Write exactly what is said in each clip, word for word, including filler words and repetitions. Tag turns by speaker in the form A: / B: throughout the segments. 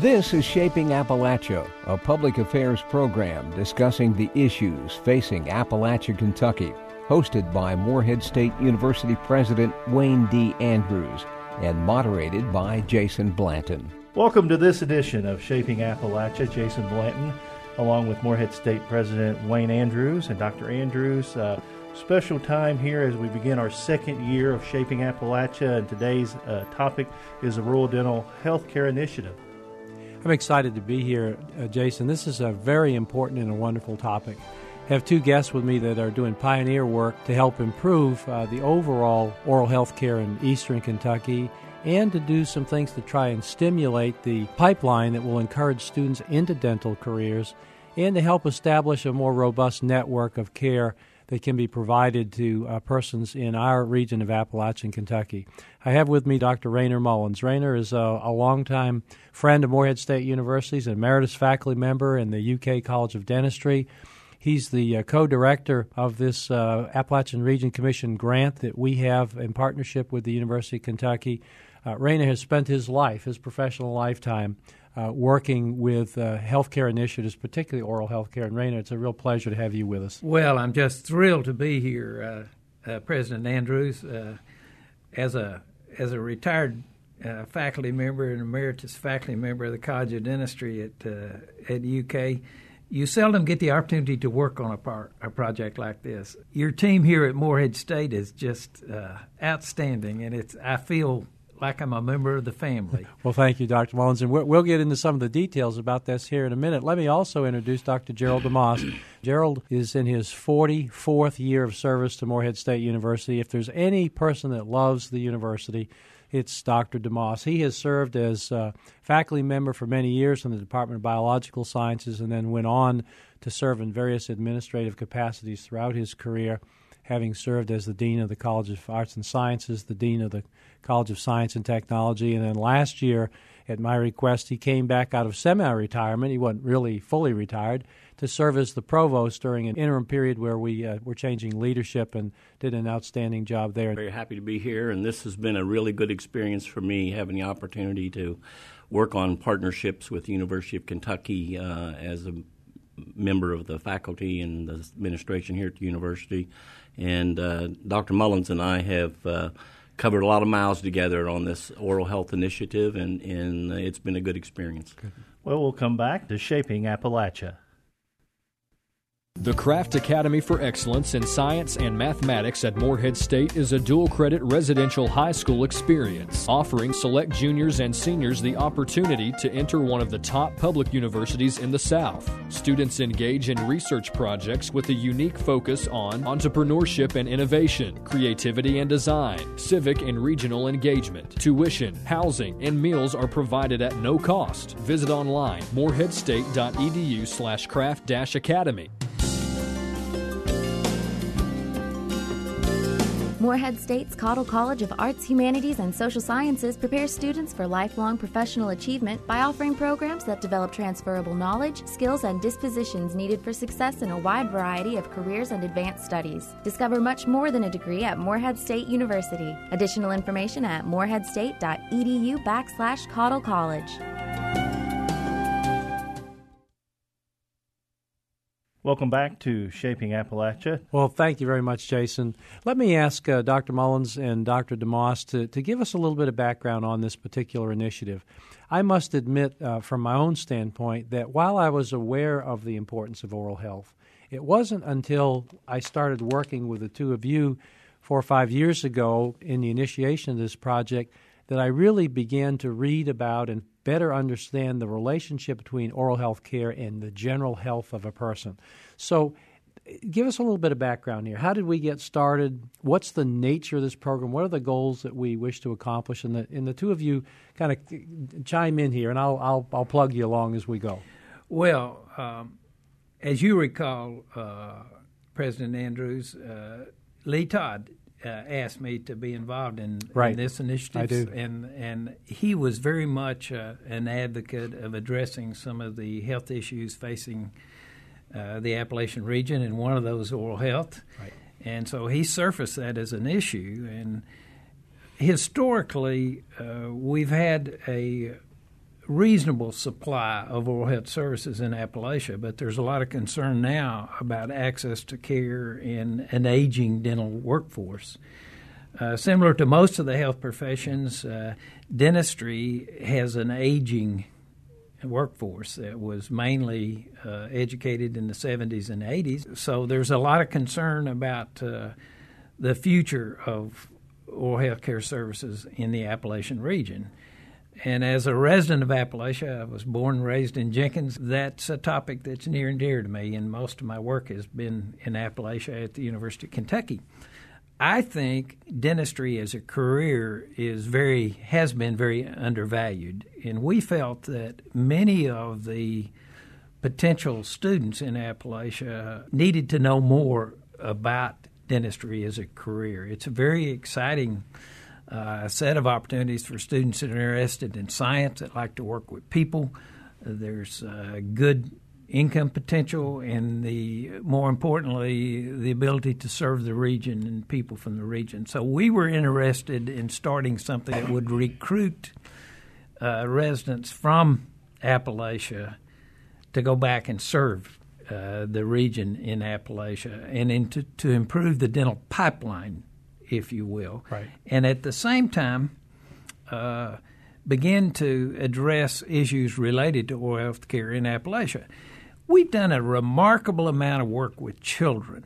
A: This is Shaping Appalachia, a public affairs program discussing the issues facing Appalachia, Kentucky, hosted by Morehead State University President Wayne D. Andrews and moderated by Jason Blanton.
B: Welcome to this edition of Shaping Appalachia. Jason Blanton, along with Morehead State President Wayne Andrews. And Doctor Andrews, uh, special time here as we begin our second year of Shaping Appalachia, and today's uh, topic is the Rural Dental Healthcare Initiative.
C: I'm excited to be here, uh, Jason. This is a very important and a wonderful topic. I have two guests with me that are doing pioneer work to help improve uh, the overall oral health care in eastern Kentucky and to do some things to try and stimulate the pipeline that will encourage students into dental careers and to help establish a more robust network of care that can be provided to uh, persons in our region of Appalachian, Kentucky. I have with me Doctor Rainer Mullins. Rainer is a, a longtime friend of Morehead State University. He's an emeritus faculty member in the U K College of Dentistry. He's the uh, co-director of this uh, Appalachian Region Commission grant that we have in partnership with the University of Kentucky. Uh, Rainer has spent his life, his professional lifetime, uh, working with uh, healthcare initiatives, particularly oral health care. And Rainer, it's a real pleasure to have you with us.
D: Well, I'm just thrilled to be here, uh, uh, President Andrews. Uh, as a as a retired uh, faculty member and emeritus faculty member of the College of Dentistry at uh, at U K, you seldom get the opportunity to work on a, par- a project like this. Your team here at Morehead State is just uh, outstanding, and it's I feel like I'm a member of the family.
C: Well, thank you, Doctor Mullins, and we'll get into some of the details about this here in a minute. Let me also introduce Doctor Gerald DeMoss. Gerald is in his forty-fourth year of service to Morehead State University. If there's any person that loves the university, it's Doctor DeMoss. He has served as a faculty member for many years in the Department of Biological Sciences and then went on to serve in various administrative capacities throughout his career, having served as the Dean of the College of Arts and Sciences, the Dean of the College of Science and Technology, and then last year, at my request, he came back out of semi-retirement. He wasn't really fully retired, to serve as the provost during an interim period where we uh, were changing leadership and did an outstanding job there.
E: Very happy to be here, and this has been a really good experience for me, having the opportunity to work on partnerships with the University of Kentucky uh, as a member of the faculty and the administration here at the university. And uh, Doctor Mullins and I have uh, covered a lot of miles together on this oral health initiative, and, and it's been a good experience. Good.
B: Well, we'll come back to Shaping Appalachia.
F: The Craft Academy for Excellence in Science and Mathematics at Morehead State is a dual-credit residential high school experience, offering select juniors and seniors the opportunity to enter one of the top public universities in the South. Students engage in research projects with a unique focus on entrepreneurship and innovation, creativity and design, civic and regional engagement. Tuition, housing, and meals are provided at no cost. Visit online, moreheadstate.edu slash craft dash academy.
G: Morehead State's Cottle College of Arts, Humanities, and Social Sciences prepares students for lifelong professional achievement by offering programs that develop transferable knowledge, skills, and dispositions needed for success in a wide variety of careers and advanced studies. Discover much more than a degree at Morehead State University. Additional information at moreheadstate.edu backslash Cottle College.
B: Welcome back to Shaping Appalachia.
C: Well, thank you very much, Jason. Let me ask uh, Doctor Mullins and Doctor DeMoss to, to give us a little bit of background on this particular initiative. I must admit, uh, from my own standpoint, that while I was aware of the importance of oral health, it wasn't until I started working with the two of you four or five years ago in the initiation of this project that I really began to read about and better understand the relationship between oral health care and the general health of a person. So give us a little bit of background here. How did we get started? What's the nature of this program? What are the goals that we wish to accomplish? And the, and the two of you kind of chime in here, and I'll, I'll, I'll plug you along as we go.
D: Well, um, as you recall, uh, President Andrews, uh, Lee Todd Uh, asked me to be involved in,
C: right.
D: in this initiative,
C: I do.
D: and and he was very much uh, an advocate of addressing some of the health issues facing uh, the Appalachian region, and one of those oral health.
C: Right.
D: And so he surfaced that as an issue. And historically, uh, we've had a reasonable supply of oral health services in Appalachia, but there's a lot of concern now about access to care in an aging dental workforce. Uh, similar to most of the health professions, uh, dentistry has an aging workforce that was mainly uh, educated in the seventies and eighties. So there's a lot of concern about uh, the future of oral health care services in the Appalachian region. And as a resident of Appalachia, I was born and raised in Jenkins. That's a topic that's near and dear to me, and most of my work has been in Appalachia at the University of Kentucky. I think dentistry as a career is very has been very undervalued, and we felt that many of the potential students in Appalachia needed to know more about dentistry as a career. It's a very exciting uh, set of opportunities for students that are interested in science, that like to work with people. Uh, there's uh, good income potential, and the more importantly, the ability to serve the region and people from the region. So we were interested in starting something that would recruit uh, residents from Appalachia to go back and serve uh, the region in Appalachia, and in to, to improve the dental pipeline, if you will.
C: Right.
D: And at the same time, uh, begin to address issues related to oral health care in Appalachia. We've done a remarkable amount of work with children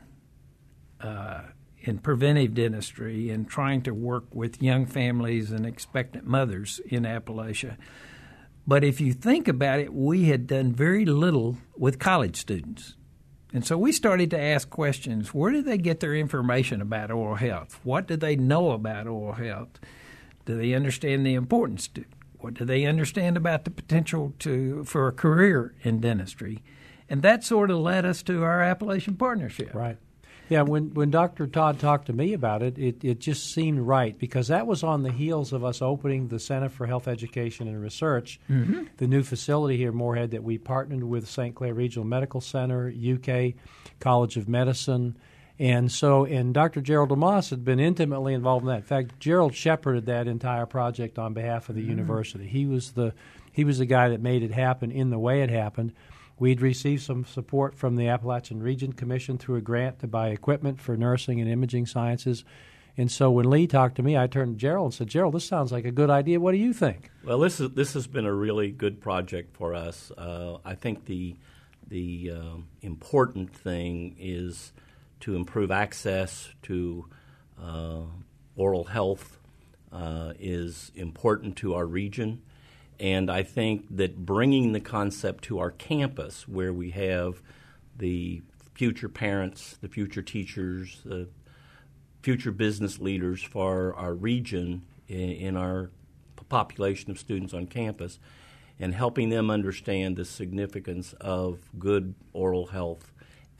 D: uh, in preventive dentistry and trying to work with young families and expectant mothers in Appalachia. But if you think about it, we had done very little with college students. And so we started to ask questions. Where do they get their information about oral health? What do they know about oral health? Do they understand the importance? To, what do they understand about the potential to for a career in dentistry? And that sort of led us to our Appalachian Partnership.
C: Right. Yeah, when, when Doctor Todd talked to me about it, it, it just seemed right, because that was on the heels of us opening the Center for Health Education and Research, mm-hmm. the new facility here in Morehead that we partnered with Saint Clair Regional Medical Center, U K College of Medicine. And so, and Doctor Gerald DeMoss had been intimately involved in that. In fact, Gerald shepherded that entire project on behalf of the mm-hmm. university. He was the he was the guy that made it happen in the way it happened. We'd received some support from the Appalachian Region Commission through a grant to buy equipment for nursing and imaging sciences. And so when Lee talked to me, I turned to Gerald and said, Gerald, this sounds like a good idea. What do you think?
E: Well, this is this has been a really good project for us. Uh, I think the the uh, important thing is to improve access to uh, oral health uh, is important to our region. And I think that bringing the concept to our campus, where we have the future parents, the future teachers, the future business leaders for our region in, in our population of students on campus, and helping them understand the significance of good oral health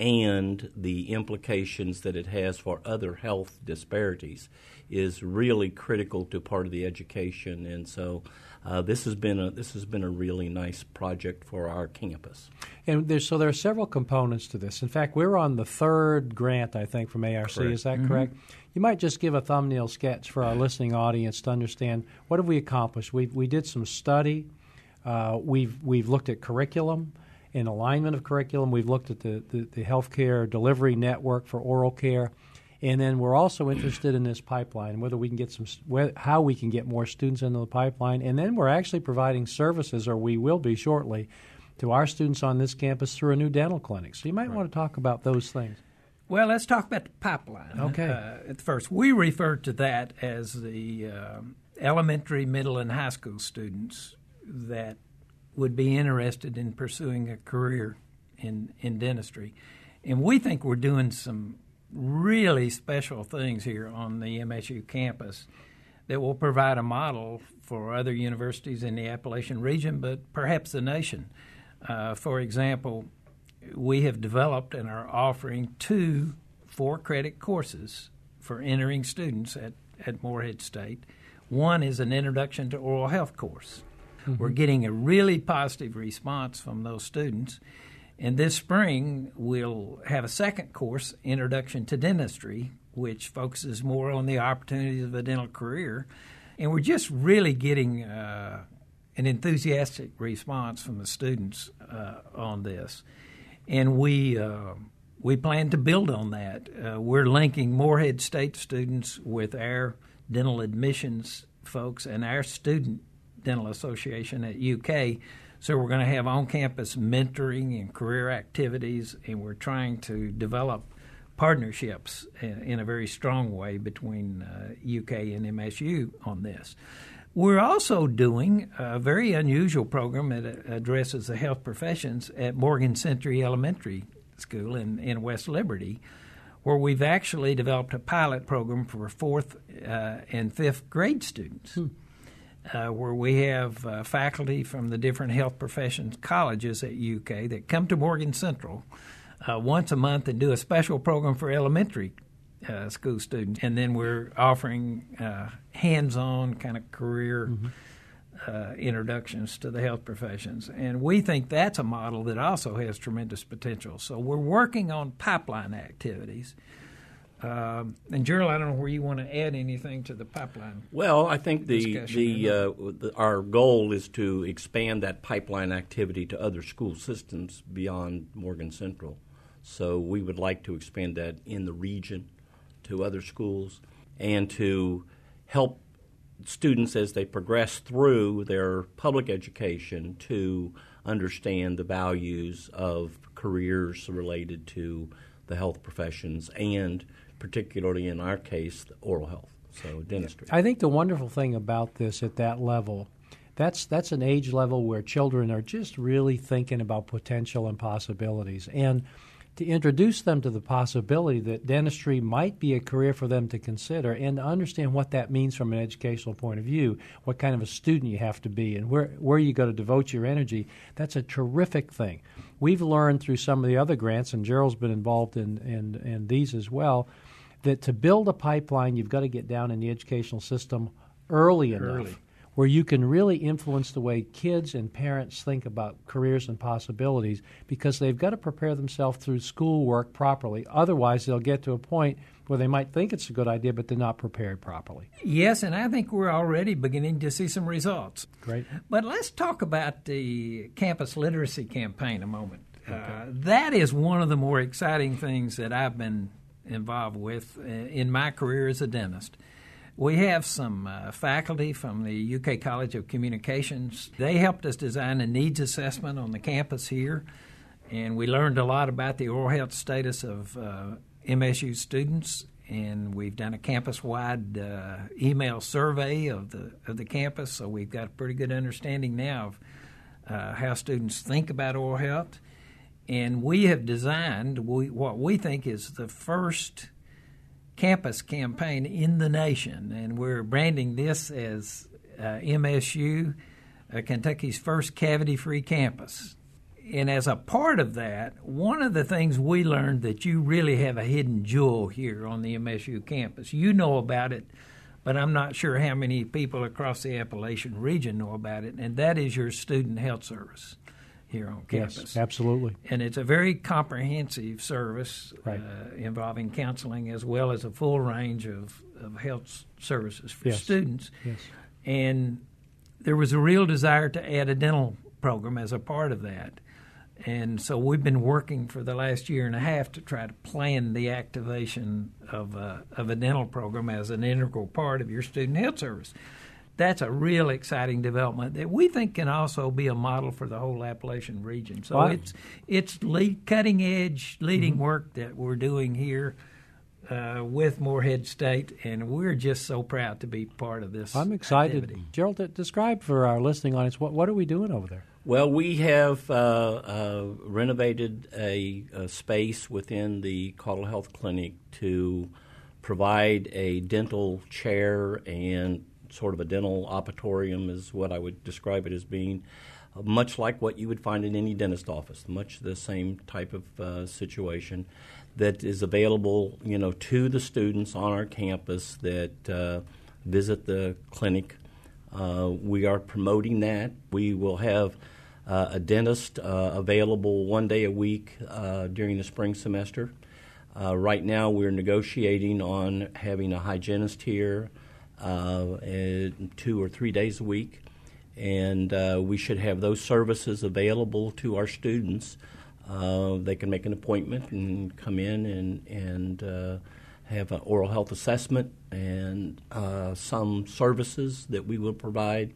E: and the implications that it has for other health disparities is really critical to part of the education. And so uh, this has been a this has been a really nice project for our campus.
C: And there's, so there are several components to this. In fact, we're on the third grant, I think, from A R C. Correct. Is that mm-hmm. correct? You might just give a thumbnail sketch for our listening audience to understand what have we accomplished. We we did some study. Uh, we've we've looked at curriculum and alignment of curriculum. We've looked at the, the, the healthcare delivery network for oral care. And then we're also interested in this pipeline, whether we can get some, how we can get more students into the pipeline. And then we're actually providing services, or we will be shortly, to our students on this campus through a new dental clinic. So you might right. want to talk about those things.
D: Well, let's talk about the pipeline.
C: Okay.
D: Uh, at first, we refer to that as the uh, elementary, middle, and high school students that would be interested in pursuing a career in, in dentistry. And we think we're doing some really special things here on the M S U campus that will provide a model for other universities in the Appalachian region, but perhaps the nation. Uh, for example, we have developed and are offering two four-credit courses for entering students at, at Morehead State. One is an Introduction to Oral Health course. Mm-hmm. We're getting a really positive response from those students. And this spring, we'll have a second course, Introduction to Dentistry, which focuses more on the opportunities of a dental career. And we're just really getting uh, an enthusiastic response from the students uh, on this, and we uh, we plan to build on that. Uh, we're linking Morehead State students with our dental admissions folks and our student dental association at U K. So we're going to have on-campus mentoring and career activities, and we're trying to develop partnerships in a very strong way between uh, U K and M S U on this. We're also doing a very unusual program that addresses the health professions at Morgan Century Elementary School in, in West Liberty, where we've actually developed a pilot program for fourth uh, and fifth grade students, hmm. uh, where we have uh, faculty from the different health professions colleges at U K that come to Morgan Central uh, once a month and do a special program for elementary Uh, school students, and then we're offering uh, hands-on kind of career mm-hmm. uh, introductions to the health professions. And we think that's a model that also has tremendous potential. So we're working on pipeline activities. Um, and Gerald, I don't know where you want to add anything to the pipeline.
E: Well, I think the the, uh, the our goal is to expand that pipeline activity to other school systems beyond Morgan Central. So we would like to expand that in the region to other schools, and to help students as they progress through their public education to understand the values of careers related to the health professions, and particularly in our case, the oral health, so dentistry.
C: I think the wonderful thing about this at that level, that's that's an age level where children are just really thinking about potential and possibilities, and to introduce them to the possibility that dentistry might be a career for them to consider, and to understand what that means from an educational point of view, what kind of a student you have to be, and where, where you got to devote your energy. That's a terrific thing. We've learned through some of the other grants, and Gerald's been involved in, in, in these as well, that to build a pipeline, you've got to get down in the educational system early enough. Early. Where you can really influence the way kids and parents think about careers and possibilities, because they've got to prepare themselves through schoolwork properly. Otherwise, they'll get to a point where they might think it's a good idea, but they're not prepared properly.
D: Yes, and I think we're already beginning to see some results.
C: Great.
D: But let's talk about the campus literacy campaign a moment. Okay. Uh, that is one of the more exciting things that I've been involved with in my career as a dentist. We have some uh, faculty from the U K College of Communications. They helped us design a needs assessment on the campus here, and we learned a lot about the oral health status of uh, M S U students, and we've done a campus-wide uh, email survey of the of the campus, so we've got a pretty good understanding now of uh, how students think about oral health. And we have designed we, what we think is the first campus campaign in the nation, and we're branding this as uh, M S U, uh, Kentucky's first cavity-free campus. And as a part of that, one of the things we learned that you really have a hidden jewel here on the M S U campus. You know about it, but I'm not sure how many people across the Appalachian region know about it, and that is your student health service here on campus.
C: Yes, absolutely.
D: And it's a very comprehensive service,
C: right.
D: uh, involving counseling as well as a full range of, of health services for
C: yes.
D: students.
C: Yes.
D: And there was a real desire to add a dental program as a part of that. And so we've been working for the last year and a half to try to plan the activation of a, of a dental program as an integral part of your student health service. That's a real exciting development that we think can also be a model for the whole Appalachian region. So
C: wow.
D: it's it's lead, cutting-edge, leading
C: mm-hmm.
D: work that we're doing here uh, with Morehead State, and we're just so proud to be part of this
C: I'm excited.
D: activity.
C: Gerald, describe for our listening audience, what, what are we doing over there?
E: Well, we have uh, uh, renovated a, a space within the Caudle Health Clinic to provide a dental chair and sort of a dental operatorium is what I would describe it as being, uh, much like what you would find in any dentist office, much the same type of uh, situation that is available, you know, to the students on our campus that uh, visit the clinic. Uh, we are promoting that. We will have uh, a dentist uh, available one day a week uh, during the spring semester. Uh, right now we're negotiating on having a hygienist here Uh, two or three days a week, and uh, we should have those services available to our students. Uh, they can make an appointment and come in and, and uh, have an oral health assessment and uh, some services that we will provide.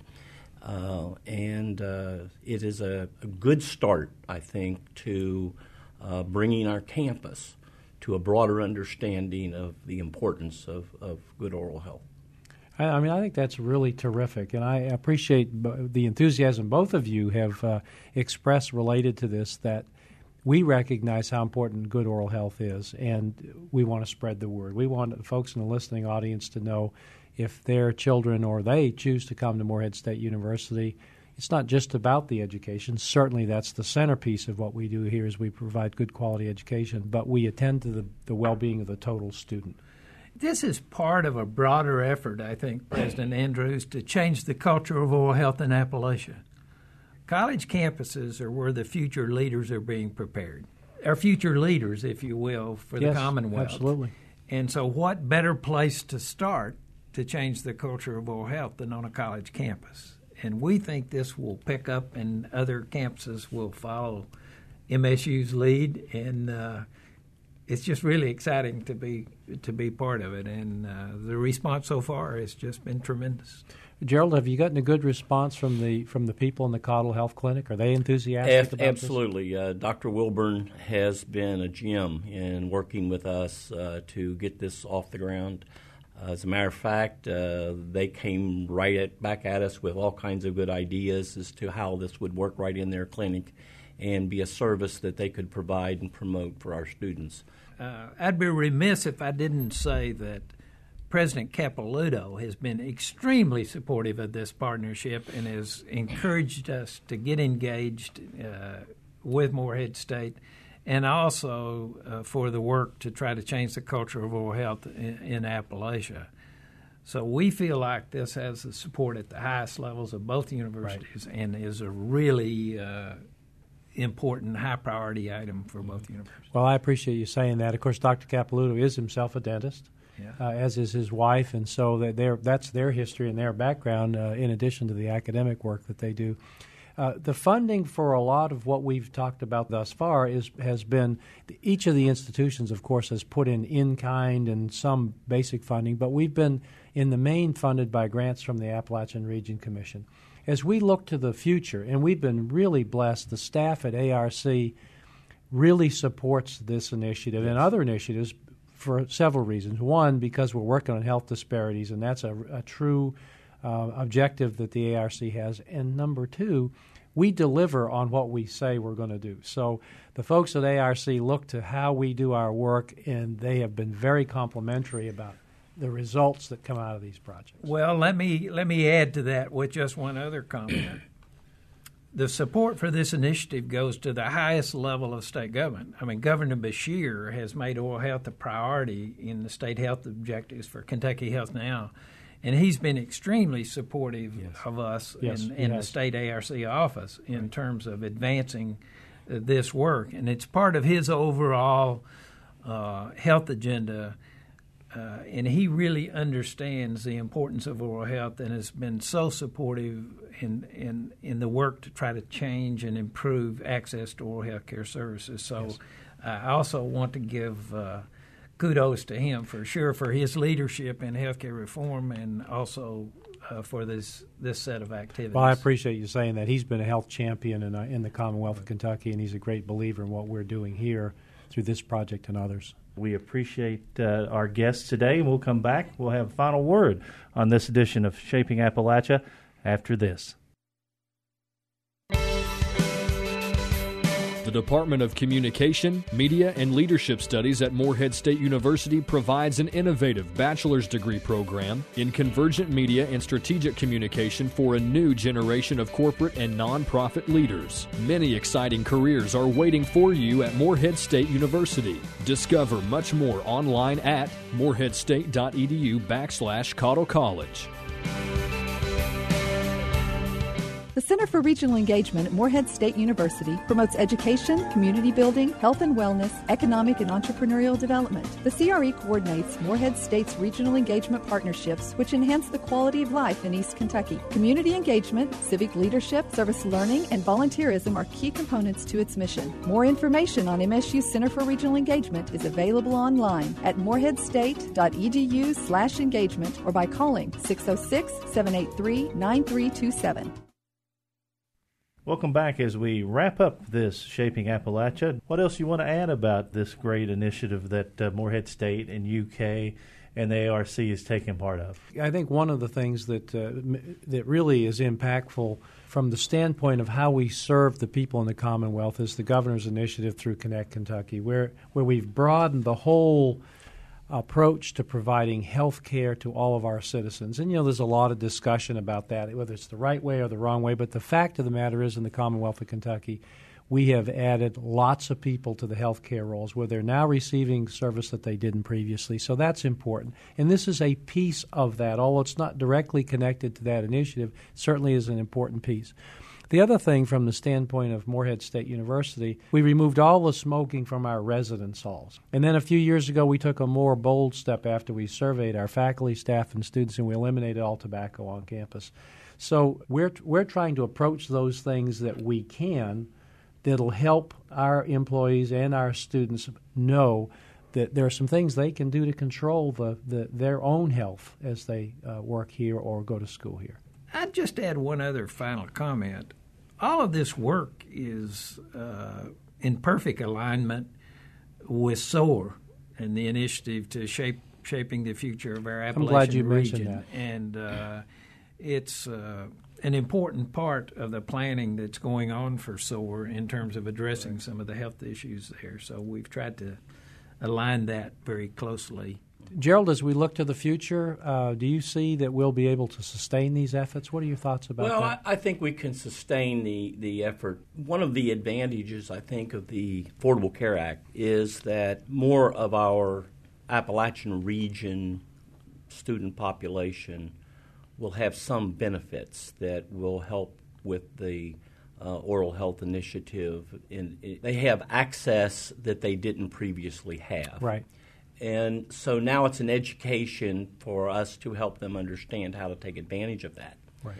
E: Uh, and uh, it is a, a good start, I think, to uh, bringing our campus to a broader understanding of the importance of, of good oral health.
C: I, I mean, I think that's really terrific, and I appreciate b- the enthusiasm both of you have uh, expressed related to this, that we recognize how important good oral health is, and we want to spread the word. We want folks in the listening audience to know if their children or they choose to come to Morehead State University, it's not just about the education. Certainly that's the centerpiece of what we do here is we provide good quality education, but we attend to the, the well-being of the total student.
D: This is part of a broader effort, I think, President Andrews, to change the culture of oral health in Appalachia. College campuses are where the future leaders are being prepared, our future leaders, if you will, for
C: yes,
D: the Commonwealth.
C: Absolutely.
D: And so what better place to start to change the culture of oral health than on a college campus? And we think this will pick up and other campuses will follow M S U's lead, and uh, it's just really exciting to be to be part of it. And uh, the response so far has just been tremendous.
C: Gerald, have you gotten a good response from the from the people in the Cottle Health Clinic? Are they enthusiastic
E: F-
C: about
E: absolutely. Uh, Doctor Wilburn has been a gem in working with us uh, to get this off the ground. Uh, as a matter of fact, uh, they came right at, back at us with all kinds of good ideas as to how this would work right in their clinic and be a service that they could provide and promote for our students.
D: Uh, I'd be remiss if I didn't say that President Capilouto has been extremely supportive of this partnership and has encouraged us to get engaged uh, with Morehead State, and also uh, for the work to try to change the culture of oral health in, in Appalachia. So we feel like this has the support at the highest levels of both universities, right, and is a really uh, important, high-priority item for both universities.
C: Well, I appreciate you saying that. Of course, Doctor Capilouto is himself a dentist. Yeah. Uh, as is his wife, and so that that's their history and their background uh, in addition to the academic work that they do. Uh, the funding for a lot of what we've talked about thus far is has been, each of the institutions, of course, has put in in-kind and some basic funding, but we've been in the main funded by grants from the Appalachian Region Commission. As we look to the future, and we've been really blessed, the staff at A R C really supports this initiative and other initiatives for several reasons. One, because we're working on health disparities, and that's a, a true uh, objective that the A R C has. And number two, we deliver on what we say we're going to do. So the folks at A R C look to how we do our work, and they have been very complimentary about the results that come out of these projects.
D: Well, let me let me add to that with just one other comment. The support for this initiative goes to the highest level of state government. I mean, Governor Beshear has made oral health a priority in the state health objectives for Kentucky Health Now, and he's been extremely supportive yes. of us
C: yes,
D: in, in the state A R C office in right. terms of advancing uh, this work. And it's part of his overall uh, health agenda. Uh, and he really understands the importance of oral health and has been so supportive in, in in the work to try to change and improve access to oral health care services. So yes. uh, I also want to give uh, kudos to him for sure for his leadership in healthcare reform and also uh, for this this set of activities.
C: Well, I appreciate you saying that. He's been a health champion in, uh, in the Commonwealth of Kentucky, and he's a great believer in what we're doing here through this project and others.
B: We appreciate uh, our guests today, and we'll come back. We'll have a final word on this edition of Shaping Appalachia after this.
F: The Department of Communication, Media, and Leadership Studies at Morehead State University provides an innovative bachelor's degree program in convergent media and strategic communication for a new generation of corporate and nonprofit leaders. Many exciting careers are waiting for you at Morehead State University. Discover much more online at moreheadstate.edu backslash Cottle College.
H: The Center for Regional Engagement at Morehead State University promotes education, community building, health and wellness, economic and entrepreneurial development. The C R E coordinates Morehead State's regional engagement partnerships, which enhance the quality of life in East Kentucky. Community engagement, civic leadership, service learning, and volunteerism are key components to its mission. More information on M S U's Center for Regional Engagement is available online at moreheadstate.edu slash engagement or by calling six oh six, seven eight three, nine three two seven.
B: Welcome back as we wrap up this Shaping Appalachia. What else you want to add about this great initiative that uh, Morehead State and U K and the A R C is taking part of?
C: I think one of the things that uh, that really is impactful from the standpoint of how we serve the people in the Commonwealth is the governor's initiative through Connect Kentucky, where where we've broadened the whole approach to providing health care to all of our citizens. And, you know, there's a lot of discussion about that, whether it's the right way or the wrong way. But the fact of the matter is, in the Commonwealth of Kentucky, we have added lots of people to the health care rolls where they're now receiving service that they didn't previously. So that's important. And this is a piece of that. Although it's not directly connected to that initiative, it certainly is an important piece. The other thing from the standpoint of Morehead State University, we removed all the smoking from our residence halls. And then a few years ago, we took a more bold step after we surveyed our faculty, staff, and students, and we eliminated all tobacco on campus. So we're we're trying to approach those things that we can that'll help our employees and our students know that there are some things they can do to control the, the their own health as they uh, work here or go to school here.
D: I'd just add one other final comment. All of this work is uh, in perfect alignment with SOAR and the initiative to shape shaping the future of our Appalachian
C: I'm glad you
D: region.
C: mentioned that.
D: And uh, it's uh, an important part of the planning that's going on for SOAR in terms of addressing some of the health issues there. So we've tried to align that very closely.
C: Gerald, as we look to the future, uh, do you see that we'll be able to sustain these efforts? What are your thoughts about
E: well,
C: that?
E: Well, I, I think we can sustain the, the effort. One of the advantages, I think, of the Affordable Care Act is that more of our Appalachian region student population will have some benefits that will help with the uh, oral health initiative. In, in, they have access that they didn't previously have.
C: Right.
E: And so now it's an education for us to help them understand how to take advantage of that.
C: Right.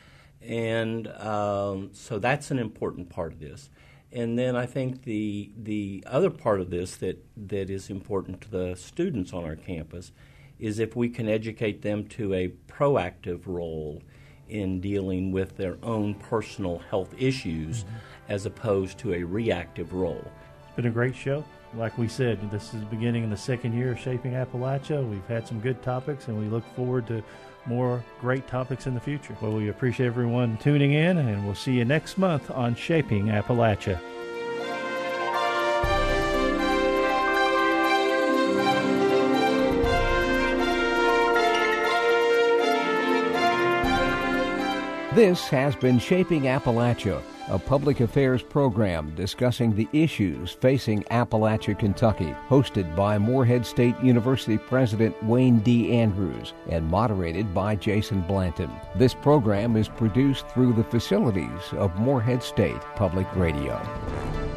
E: And um, so that's an important part of this. And then I think the the other part of this that, that is important to the students on our campus is if we can educate them to a proactive role in dealing with their own personal health issues mm-hmm. as opposed to a reactive role.
B: It's been a great show. Like we said, this is the beginning of the second year of Shaping Appalachia. We've had some good topics, and we look forward to more great topics in the future. Well, we appreciate everyone tuning in, and we'll see you next month on Shaping Appalachia.
A: This has been Shaping Appalachia, a public affairs program discussing the issues facing Appalachia, Kentucky, hosted by Morehead State University President Wayne D. Andrews and moderated by Jason Blanton. This program is produced through the facilities of Morehead State Public Radio.